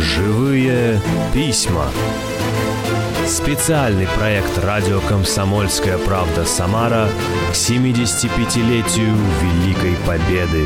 Живые письма. Специальный проект радио «Комсомольская правда» Самара к 75-летию Великой Победы.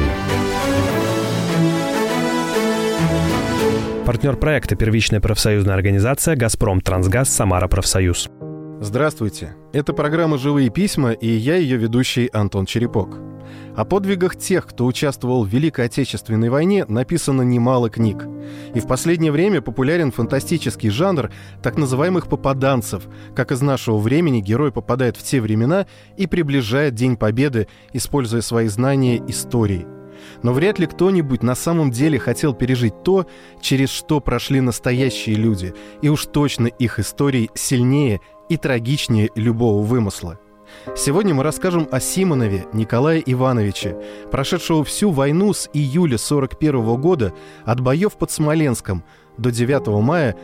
Партнер проекта — первичная профсоюзная организация «Газпром Трансгаз Самара Профсоюз». Здравствуйте. Это программа «Живые письма», и я ее ведущий Антон Черепок. О подвигах тех, кто участвовал в Великой Отечественной войне, написано немало книг. И в последнее время популярен фантастический жанр так называемых попаданцев, как из нашего времени герой попадает в те времена и приближает День Победы, используя свои знания истории. Но вряд ли кто-нибудь на самом деле хотел пережить то, через что прошли настоящие люди, и уж точно их истории сильнее и трагичнее любого вымысла. Сегодня мы расскажем о Симонове Николае Ивановиче, прошедшего всю войну с июля 1941 года от боев под Смоленском до 9 мая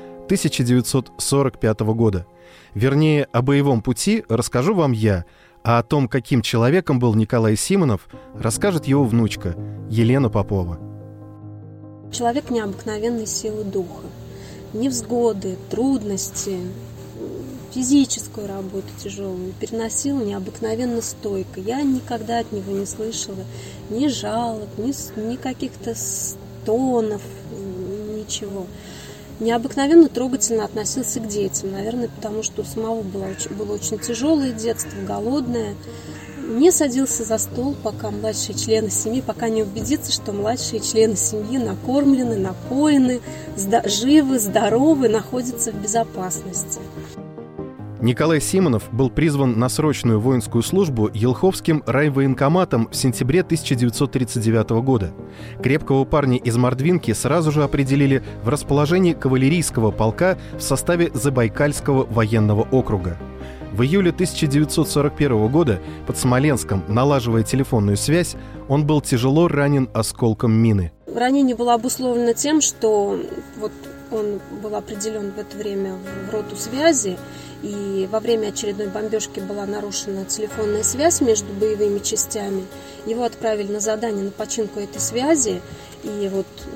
1945 года. Вернее, о боевом пути расскажу вам я, а о том, каким человеком был Николай Симонов, расскажет его внучка Елена Попова. Человек необыкновенной силы духа. Невзгоды, трудности, физическую работу тяжелую переносил необыкновенно стойко. Я никогда от него не слышала ни жалоб, ни каких-то стонов, ничего. Необыкновенно трогательно относился к детям, наверное, потому что у самого было очень тяжелое детство, голодное. Не садился за стол, пока младшие члены семьи, пока не убедится, что младшие члены семьи накормлены, напоены, живы, здоровы, находятся в безопасности. Николай Симонов был призван на срочную воинскую службу Елховским райвоенкоматом в сентябре 1939 года. Крепкого парня из Мордвинки сразу же определили в расположении кавалерийского полка в составе Забайкальского военного округа. В июле 1941 года под Смоленском, налаживая телефонную связь, он был тяжело ранен осколком мины. Ранение было обусловлено тем, что он был определен в это время в роту связи, и во время очередной бомбежки была нарушена телефонная связь между боевыми частями. Его отправили на задание на починку этой связи, и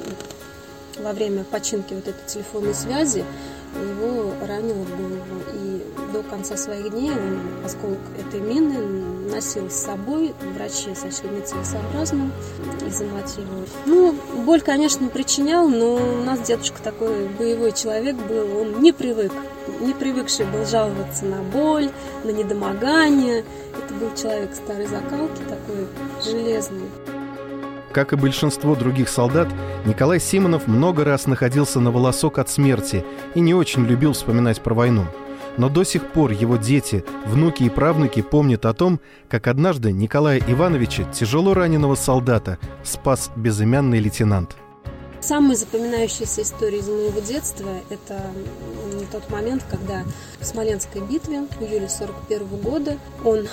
во время починки этой телефонной связи его ранило в голову. И до конца своих дней он осколок этой мины носил с собой. Врачи сочли нецелесообразным изымать его. Боль, конечно, причинял, но у нас дедушка такой боевой человек был. Он не привыкший был жаловаться на боль, на недомогание. Это был человек старой закалки, такой железный. Как и большинство других солдат, Николай Симонов много раз находился на волосок от смерти и не очень любил вспоминать про войну. Но до сих пор его дети, внуки и правнуки помнят о том, как однажды Николая Ивановича, тяжело раненого солдата, спас безымянный лейтенант. Самая запоминающаяся история из моего детства – это тот момент, когда в Смоленской битве в июле 1941 года он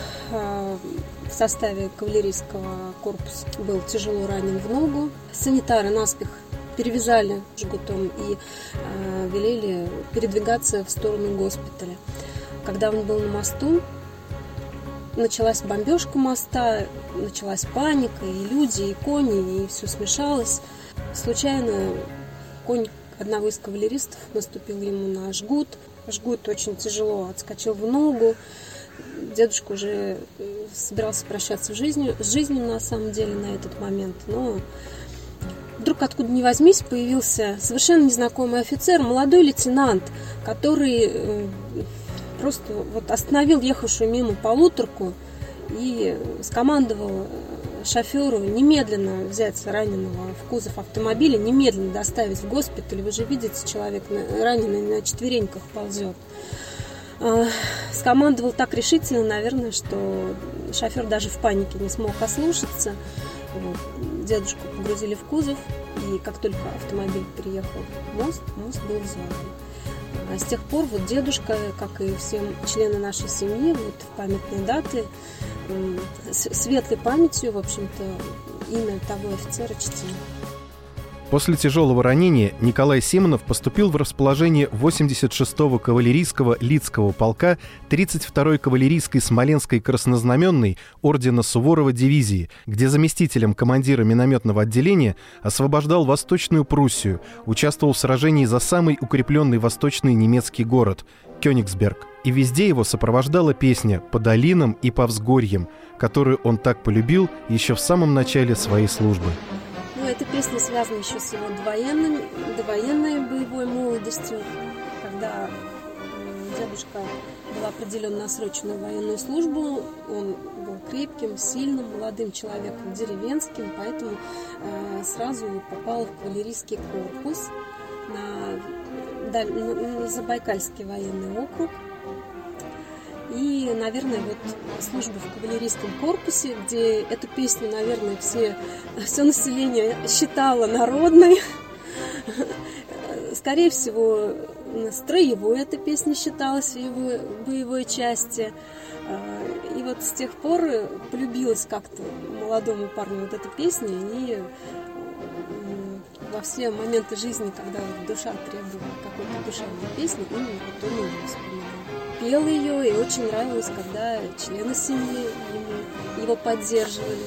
в составе кавалерийского корпуса был тяжело ранен в ногу. Санитары наспех перевязали жгутом и велели передвигаться в сторону госпиталя. Когда он был на мосту, началась бомбежка моста, началась паника, и люди, и кони, и все смешалось. Случайно конь одного из кавалеристов наступил ему на жгут. Жгут очень тяжело отскочил в ногу. Дедушка уже собирался прощаться с жизнью на самом деле на этот момент. Но вдруг откуда ни возьмись появился совершенно незнакомый офицер, молодой лейтенант, который просто остановил ехавшую мимо полуторку и скомандовал шоферу немедленно взять раненого в кузов автомобиля, немедленно доставить в госпиталь. Вы же видите, человек раненый на четвереньках ползет. Скомандовал так решительно, наверное, что шофер даже в панике не смог ослушаться. Дедушку погрузили в кузов, и как только автомобиль приехал в мост был взорван. А с тех пор дедушка, как и все члены нашей семьи, в памятные даты, светлой памятью, в общем-то, имя того офицера чтим. После тяжелого ранения Николай Симонов поступил в расположение 86-го кавалерийского Лидского полка 32-й кавалерийской Смоленской краснознаменной ордена Суворова дивизии, где заместителем командира минометного отделения освобождал Восточную Пруссию, участвовал в сражении за самый укрепленный восточный немецкий город – Кёнигсберг. И везде его сопровождала песня «По долинам и по взгорьям», которую он так полюбил еще в самом начале своей службы. Эта песня связана еще с его довоенной боевой молодостью, когда дедушка был определен на срочную военную службу. Он был крепким, сильным, молодым человеком, деревенским, поэтому сразу попал в кавалерийский корпус на Забайкальский военный округ. И, наверное, служба в кавалерийском корпусе, где эту песню, наверное, все население считало народной. Скорее всего, строевой эта песня считалась в его боевой части. И с тех пор полюбилась как-то молодому парню эта песня. И во все моменты жизни, когда душа требовала какой-то душевной песни, именно он ее вспоминал. Пел ее, и очень нравилось, когда члены семьи его поддерживали.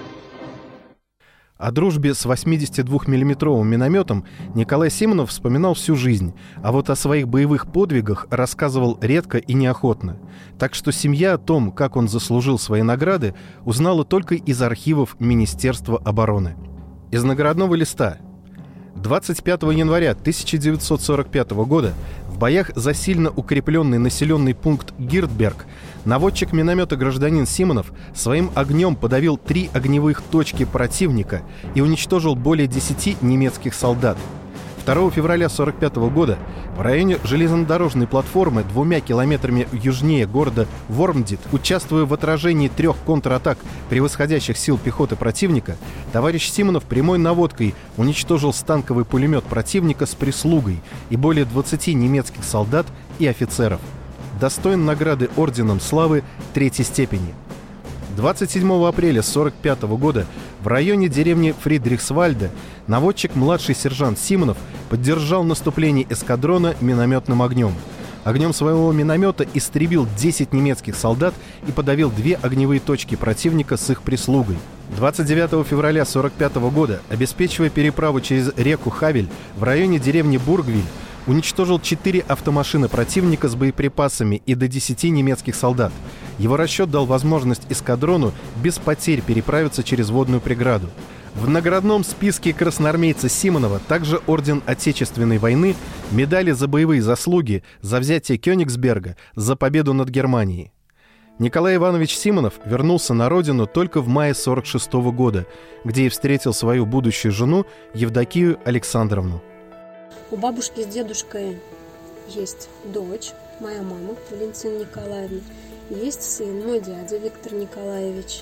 О дружбе с 82-миллиметровым минометом Николай Симонов вспоминал всю жизнь, а о своих боевых подвигах рассказывал редко и неохотно. Так что семья о том, как он заслужил свои награды, узнала только из архивов Министерства обороны. Из наградного листа. 25 января 1945 года в боях за сильно укрепленный населенный пункт Гиртберг наводчик миномета гражданин Симонов своим огнем подавил 3 огневых точки противника и уничтожил более 10 немецких солдат. 2 февраля 1945 года в районе железнодорожной платформы 2 километрами южнее города Вормдит, участвуя в отражении 3 контратак превосходящих сил пехоты противника, товарищ Симонов прямой наводкой уничтожил станковый пулемет противника с прислугой и более 20 немецких солдат и офицеров. Достоин награды Орденом Славы 3-й степени. 27 апреля 1945 года в районе деревни Фридрихсвальде наводчик младший сержант Симонов поддержал наступление эскадрона минометным огнем. Огнем своего миномета истребил 10 немецких солдат и подавил 2 огневые точки противника с их прислугой. 29 февраля 1945 года, обеспечивая переправу через реку Хавель в районе деревни Бургвиль, уничтожил 4 автомашины противника с боеприпасами и до 10 немецких солдат. Его расчет дал возможность эскадрону без потерь переправиться через водную преграду. В наградном списке красноармейца Симонова также орден Отечественной войны, медали за боевые заслуги, за взятие Кёнигсберга, за победу над Германией. Николай Иванович Симонов вернулся на родину только в мае 1946 года, где и встретил свою будущую жену Евдокию Александровну. У бабушки с дедушкой есть дочь, моя мама, Валентина Николаевна. Есть сын, мой дядя Виктор Николаевич.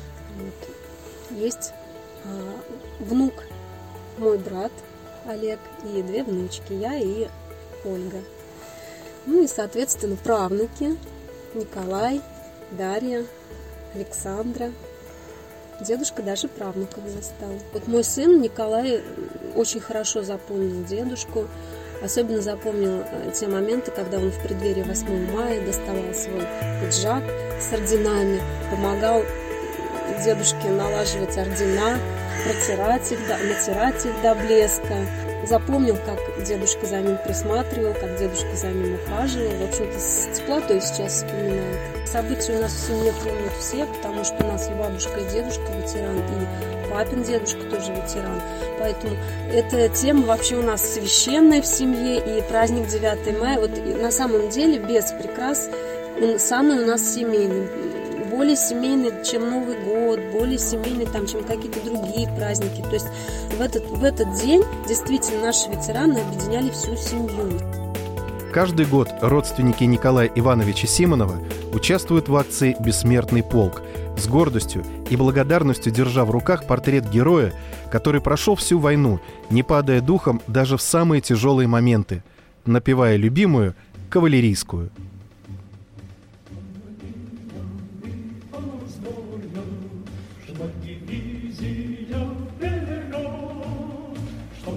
Есть внук, мой брат Олег, и 2 внучки, я и Ольга. И, соответственно, правнуки Николай, Дарья, Александра. Дедушка даже правнуков застал. Мой сын Николай очень хорошо запомнил дедушку. Особенно запомнил те моменты, когда он в преддверии 8 мая доставал свой пиджак с орденами, помогал дедушке налаживать ордена, натирать их до блеска. Запомнил, как дедушка за ним присматривал, как дедушка за ним ухаживал. В общем-то, с теплотой сейчас вспоминает. События у нас в семье помнят все, потому что у нас и бабушка, и дедушка ветеран, и папин дедушка тоже ветеран. Поэтому эта тема вообще у нас священная в семье, и праздник 9 мая, на самом деле, без прикрас, он самый у нас семейный. Более семейный, чем Новый год, более семейный, чем какие-то другие праздники. То есть в этот день действительно наши ветераны объединяли всю семью. Каждый год родственники Николая Ивановича Симонова участвуют в акции «Бессмертный полк», с гордостью и благодарностью держа в руках портрет героя, который прошел всю войну, не падая духом даже в самые тяжелые моменты, напевая любимую кавалерийскую. Чтоб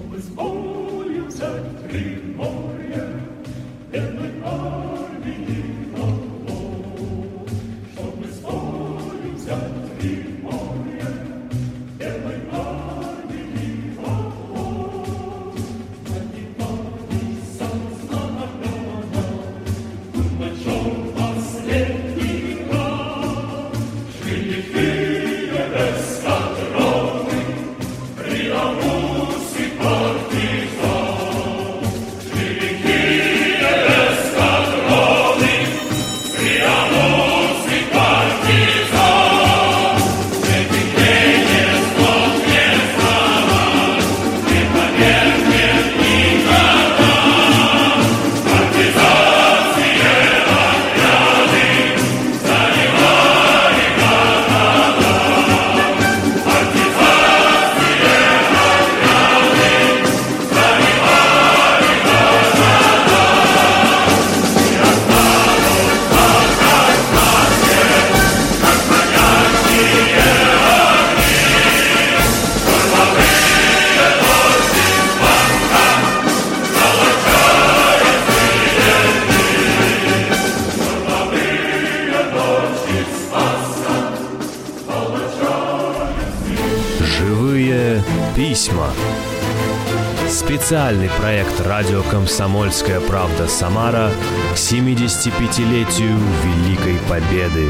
Живые письма. Специальный проект радио «Комсомольская правда» Самара к 75-летию Великой Победы.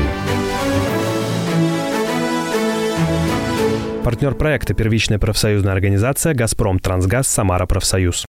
Партнер проекта — первичная профсоюзная организация «Газпром Трансгаз Самара Профсоюз».